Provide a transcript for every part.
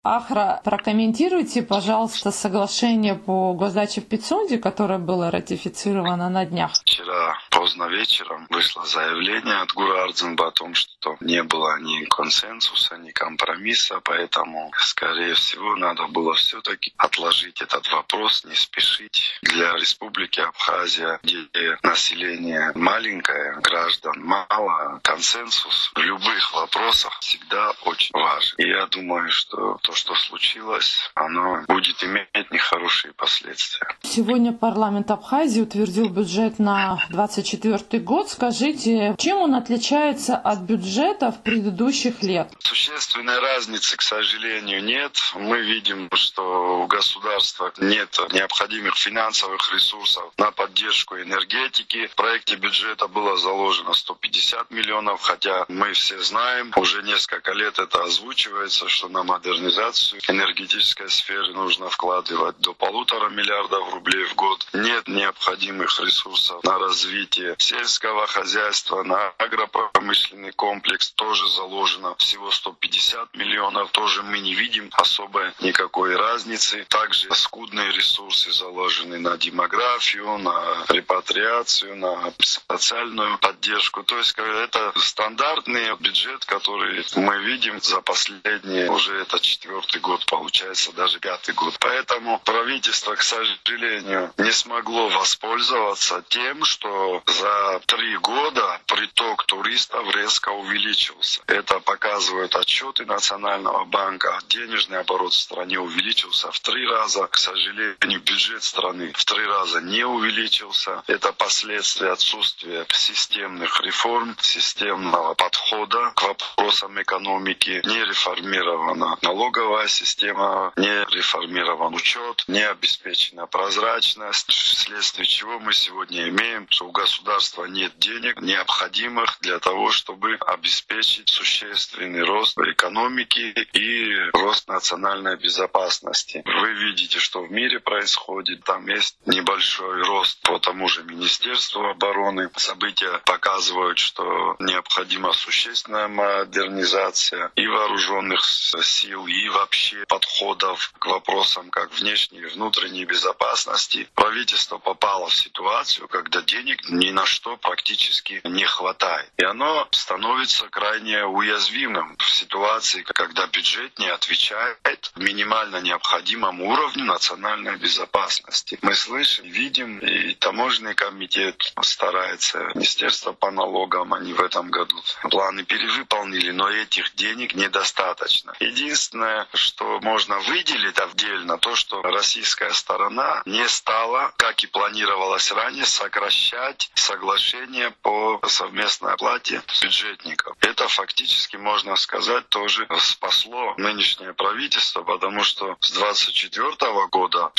Ахра, прокомментируйте, пожалуйста, соглашение по госдаче в Пицунде, которое было ратифицировано на днях. Вчера поздно вечером вышло заявление от Гура Ардзинба о том, что не было ни консенсуса, ни компромисса, поэтому, скорее всего, надо было все-таки отложить этот вопрос, не спешить. Для Республики Абхазия, где население маленькое, граждан мало, консенсус в любых вопросах всегда очень важен. И я думаю, что то, что случилось, оно будет иметь нехорошие последствия. Сегодня парламент Абхазии утвердил бюджет на 2024 год. Скажите, чем он отличается от бюджетов предыдущих лет? Существенной разницы, к сожалению, нет. Мы видим, что у государства нет необходимых финансовых ресурсов на поддержку энергетики. В проекте бюджета было заложено 150 миллионов, хотя мы все знаем, уже несколько лет это озвучивается, что на модернизацию энергетической сферы нужно вкладывать до 1,5 миллиарда рублей в год. Нет необходимых ресурсов на развитие сельского хозяйства, на агропромышленный комплекс тоже заложено всего 150 миллионов. Тоже мы не видим особой никакой разницы. Также скудные ресурсы заложены на демографию, на репатриацию, на социальную поддержку. То есть это стандартный бюджет, который мы видим за последние, уже это 4-й год получается, даже 5-й год. Поэтому правительство, к сожалению, не смогло воспользоваться тем, что за 3 года приток туристов резко увеличился. Это показывают отчеты Национального банка. Денежный оборот в стране увеличился в 3 раза. К сожалению, бюджет страны в 3 раза не увеличился. Это последствия отсутствия системных реформ, системного подхода к вопросам экономики. Не реформирована налоговая система, не реформирован учет, не обеспечена прозрачность, вследствие чего мы сегодня имеем, что у государства нет денег, необходимых для того, чтобы обеспечить существенный рост экономики и рост национальной безопасности. Вы видите, что в мире происходит. Там есть небольшой рост по тому же Министерству обороны. События показывают, что необходима существенная модернизация и вооруженных сил, и вообще подходов к вопросам как внешней и внутренней безопасности. Правительство попало в ситуацию, когда денег ни на что практически не хватает. И оно становится крайне уязвимым в ситуации, когда бюджет не отвечает минимально необходимому уровню национальной безопасности. Мы слышим, видим, и таможенный комитет старается, Министерство по налогам, они в этом году планы перевыполнили, но этих денег недостаточно. Единственное, что можно выделить отдельно, то, что российская сторона не стала, как и планировалось ранее, сокращать соглашение по совместной оплате бюджетников. Это фактически, можно сказать, тоже спасло нынешнее правительство, потому что с 2024 года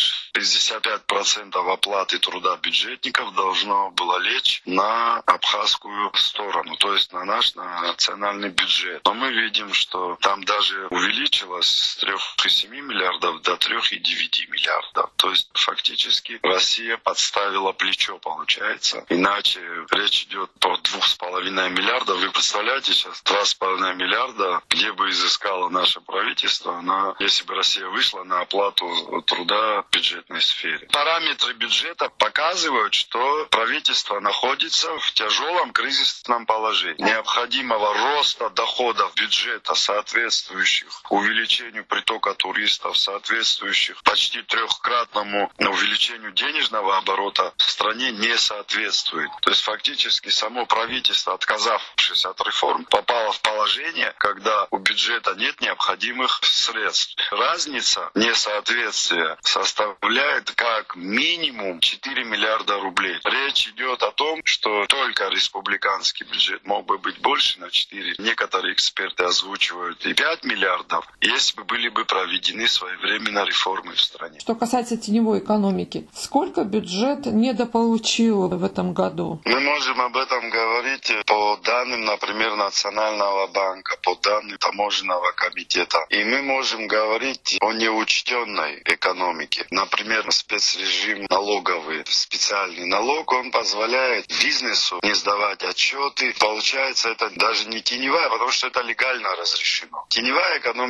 65% оплаты труда бюджетников должно было лечь на абхазскую сторону, то есть на наш национальный бюджет. Но мы видим, что там даже увеличилось с 3,7 миллиардов до 3,9 миллиардов. То есть фактически Россия подставила плечо, получается. Иначе речь идет про 2,5 миллиарда. Вы представляете, сейчас 2,5 миллиарда, где бы изыскало наше правительство, если бы Россия вышла на оплату труда в бюджетной сфере. Параметры бюджета показывают, что правительство находится в тяжелом кризисном положении. Необходимого роста доходов бюджета, соответствующих увеличению притока туристов, соответствующих почти 3-кратному увеличению денежного оборота, в стране не соответствует. То есть фактически само правительство, отказавшись от реформ, попало в положение, когда у бюджета нет необходимых средств. Разница несоответствия составляет как минимум 4 миллиарда рублей. Речь идет о том, что только республиканский бюджет мог бы быть больше на 4. Некоторые эксперты озвучивают и 5 миллиардов, если бы были бы проведены своевременно реформы в стране. Что касается теневой экономики, сколько бюджет недополучил в этом году? Мы можем об этом говорить по данным, например, Национального банка, по данным таможенного комитета. И мы можем говорить о неучтенной экономике. Например, спецрежим налоговый, специальный налог, он позволяет бизнесу не сдавать отчеты. Получается, это даже не теневая, потому что это легально разрешено. Теневая экономика — это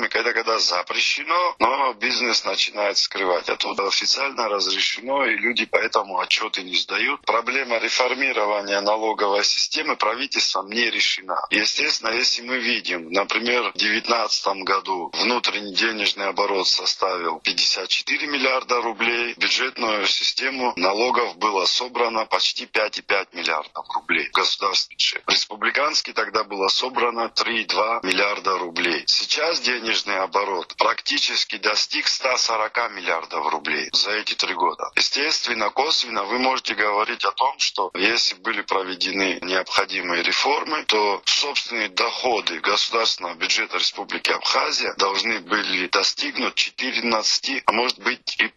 когда запрещено, но бизнес начинает скрывать. А тут официально разрешено, и люди поэтому отчеты не сдают. Проблема реформирования налоговой системы правительством не решена. Естественно, если мы видим, например, в 2019 году внутренний денежный оборот составил 54 миллиарда рублей, в бюджетную систему налогов было собрано почти 5,5 миллиардов рублей в государственный бюджет. Республиканский тогда было собрано 3,2 миллиарда рублей. Сейчас денежный оборот практически достиг 140 миллиардов рублей за эти 3 года. Естественно, косвенно вы можете говорить о том, что если были проведены необходимые реформы, то собственные доходы государственного бюджета Республики Абхазия должны были достигнуть 14, а может быть и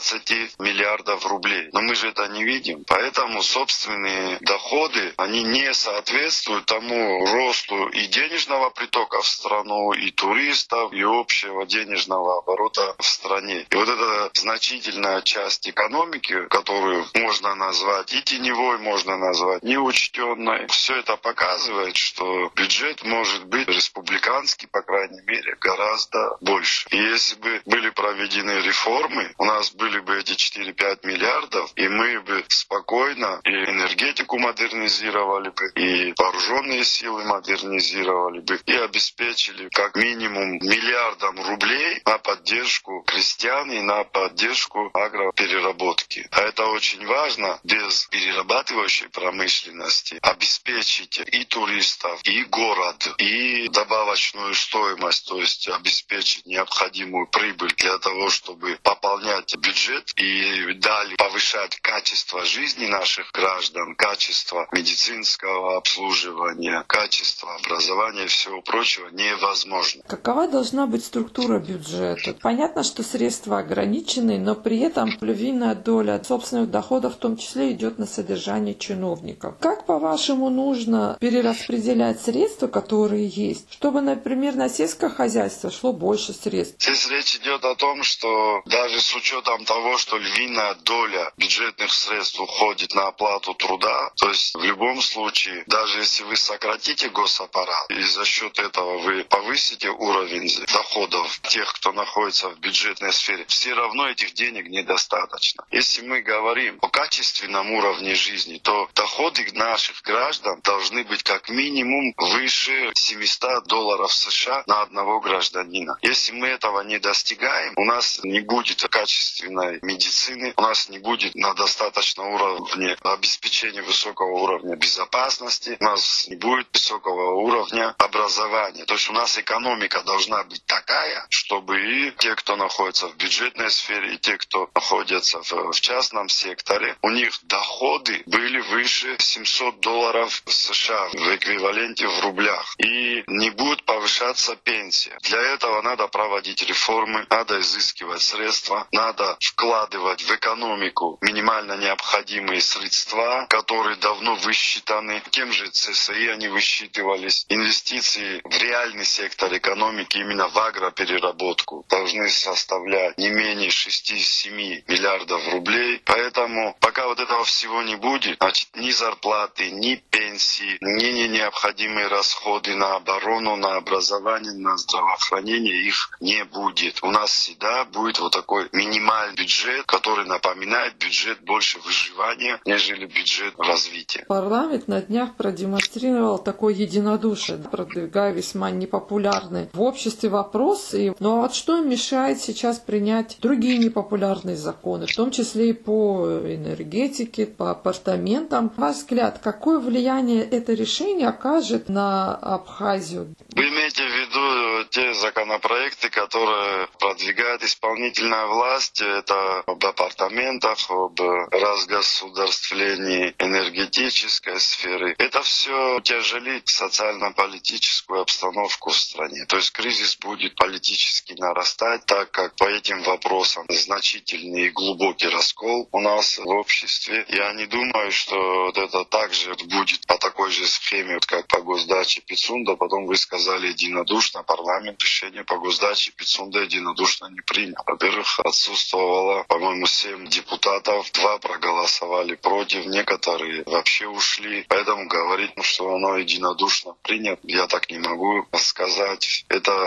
15 миллиардов рублей. Но мы же это не видим. Поэтому собственные доходы, они не соответствуют тому росту и денежного притока в страну, и туристов, и общего денежного оборота в стране. И вот эта значительная часть экономики, которую можно назвать и теневой, можно назвать неучтенной, все это показывает, что бюджет может быть республиканский, по крайней мере, гораздо больше. И если бы были проведены реформы, у нас были бы эти 4-5 миллиардов, и мы бы спокойно и энергетику модернизировали бы, и вооруженные силы модернизировали бы, и обеспечили как минимум миллиардом рублей на поддержку крестьян и на поддержку агропереработки. А это очень важно. Без перерабатывающей промышленности обеспечить и туристов, и город, и добавочную стоимость, то есть обеспечить необходимую прибыль для того, чтобы пополнять бюджет и далее повышать качество жизни наших граждан, качество медицинского обслуживания, качество образования и всего прочего невозможно. Какова должна быть структура бюджета? Понятно, что средства ограничены, но при этом львиная доля собственных доходов в том числе идет на содержание чиновников. Как, по-вашему, нужно перераспределять средства, которые есть, чтобы, например, на сельское хозяйство шло больше средств? Здесь речь идет о том, что даже с учетом того, что львиная доля бюджетных средств уходит на оплату труда, то есть в любом случае, даже если вы сократите госаппарат и за счет этого вы повысите уровень доходов тех, кто находится в бюджетной сфере, все равно этих денег недостаточно. Если мы говорим о качественном уровне жизни, то доходы наших граждан должны быть как минимум выше $700 США на одного гражданина. Если мы этого не достигаем, у нас не будет качественной медицины, у нас не будет на достаточном уровне обеспечения высокого уровня безопасности, у нас не будет высокого уровня образования. То есть у нас экономика должна быть такая, чтобы и те, кто находится в бюджетной сфере, и те, кто находится в частном секторе, у них доходы были выше $700 США в эквиваленте в рублях. И не будет повышаться пенсия. Для этого надо проводить реформы, надо изыскивать средства, надо вкладывать в экономику минимально необходимые средства, которые давно высчитаны. Тем же ЦСИ они высчитывались. Инвестиции в реальный сектор экономики, именно в агропереработку, должны составлять не менее 6-7 миллиардов рублей. Поэтому пока вот этого всего не будет, значит, ни зарплаты, ни пенсии, ни необходимые расходы на оборону, на образование, на здравоохранение, их не будет. У нас всегда будет вот такой минимальный бюджет, который напоминает бюджет больше выживания, нежели бюджет развития. Парламент на днях продемонстрировал такое единодушие, продвигая весьма непопулярный в обществе вопрос. Ну а вот что им мешает сейчас принять другие непопулярные законы, в том числе и по энергетике, по апартаментам? На ваш взгляд, какое влияние это решение окажет на Абхазию? Вы имеете в виду те законопроекты, которые продвигает исполнительная власть? Это об апартаментах, об разгосударствлении энергетической сферы. Это все утяжелит социально-политическую обстановку в стране. То есть кризис будет политически нарастать, так как по этим вопросам значительный и глубокий раскол у нас в обществе. Я не думаю, что вот это также будет по такой же схеме, как по госдаче Пицунда. Потом вы сказали единодушно, парламент решение по госдаче Пицунда единодушно не принял. Во-первых, отсутствовало, по-моему, 7 депутатов, 2 проголосовали против, некоторые вообще ушли. Поэтому говорить, что оно единодушно принято, я так не могу сказать. Это путь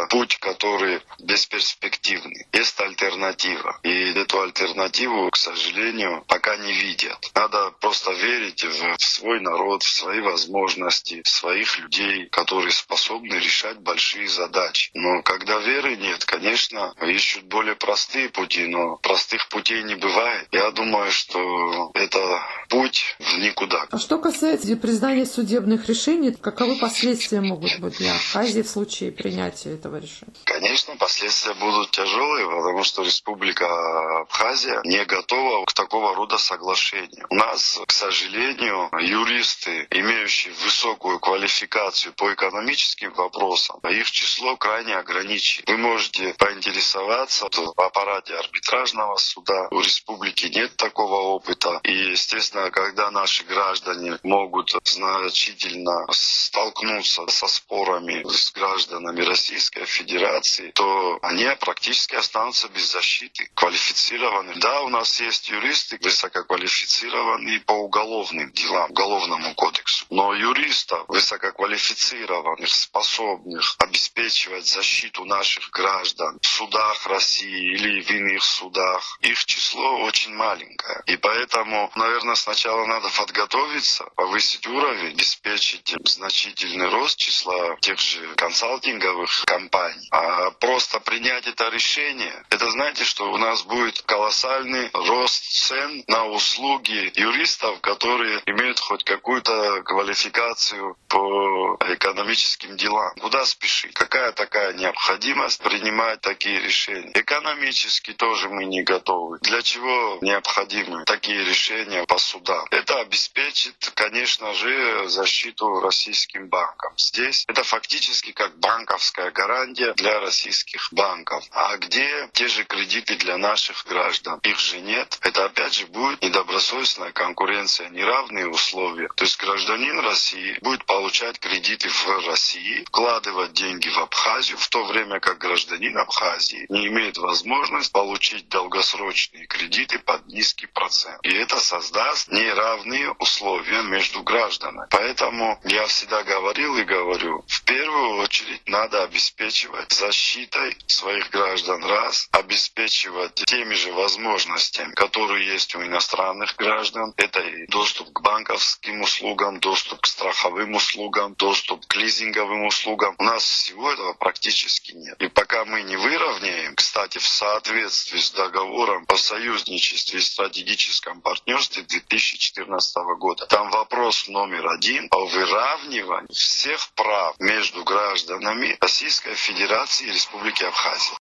которые бесперспективны. Есть альтернатива. И эту альтернативу, к сожалению, пока не видят. Надо просто верить в свой народ, в свои возможности, в своих людей, которые способны решать большие задачи. Но когда веры нет, конечно, ищут более простые пути, но простых путей не бывает. Я думаю, что это путь в никуда. А что касается признания судебных решений, каковы последствия могут быть для Абхазии в случае принятия этого решения? Конечно, последствия будут тяжелые, потому что Республика Абхазия не готова к такого рода соглашению. У нас, к сожалению, юристы, имеющие высокую квалификацию по экономическим вопросам, их число крайне ограничено. Вы можете поинтересоваться в аппарате арбитражного суда. У республики нет такого опыта. И, естественно, когда наши граждане могут значительно столкнуться со спорами с гражданами Российской Федерации, то они практически останутся без защиты, квалифицированные. Да, у нас есть юристы высококвалифицированные по уголовным делам, уголовному кодексу. Но юристов высококвалифицированных, способных обеспечивать защиту наших граждан в судах России или в иных судах, их число очень маленькое. И поэтому, наверное, сначала надо подготовиться, повысить уровень, обеспечить значительный рост числа тех же консалтинговых компаний. А просто принять это решение, это знаете, что у нас будет колоссальный рост цен на услуги юристов, которые имеют хоть какую-то квалификацию по экономическим делам. Куда спешить? Какая такая необходимость принимать такие решения? Экономически тоже мы не готовы. Для чего необходимы такие решения по судам? Это обеспечит, конечно же, защиту российским банкам. Здесь это фактически как банковская гарантия для российских банков. А где те же кредиты для наших граждан? Их же нет. Это опять же будет недобросовестная конкуренция, неравные условия. То есть гражданин России будет получать кредиты в России, вкладывать деньги в Абхазию, в то время как гражданин Абхазии не имеет возможности получить долгосрочные кредиты под низкий процент. И это создаст неравные условия между гражданами. Поэтому я всегда говорил и говорю, в первую очередь надо обеспечивать защитой своих граждан, раз, обеспечивать теми же возможностями, которые есть у иностранных граждан. Это и доступ к банковским услугам, доступ к страховым услугам, доступ к лизинговым услугам. У нас всего этого практически нет. И пока мы не выровняем, кстати, в соответствии с договором о союзничестве и стратегическом партнерстве 2014 года, там вопрос номер один о выравнивании всех прав между гражданами Российской Федерации и Республики Абхазия.